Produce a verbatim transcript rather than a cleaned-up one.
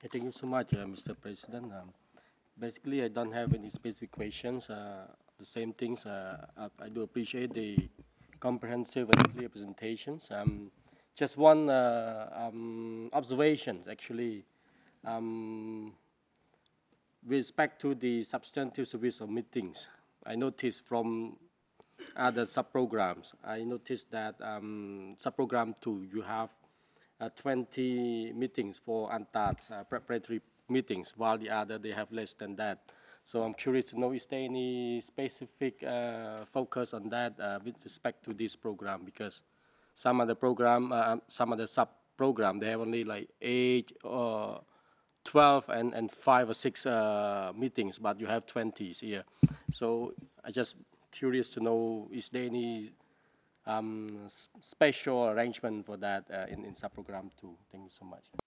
Thank you so much, uh, Mister President. Um, basically, I don't have any specific questions. Uh, the same things. Uh, I, I do appreciate the comprehensive and clear presentations. Um, just one uh, um, observation, actually, um, with respect to the substantive service of meetings. I noticed from other sub-programs, I noticed that um, sub-program two, you have uh, twenty meetings for UNTAD's uh, preparatory meetings, while the other, they have less than that. So I'm curious to know, is there any specific uh, focus on that uh, with respect to this program? Because some of the program, uh, some of the sub-program, they have only like eight or twelve and, and five or six uh, meetings, but you have twenties here. So I just curious to know, is there any um, special arrangement for that uh, in, in sub-program two? Thank you so much.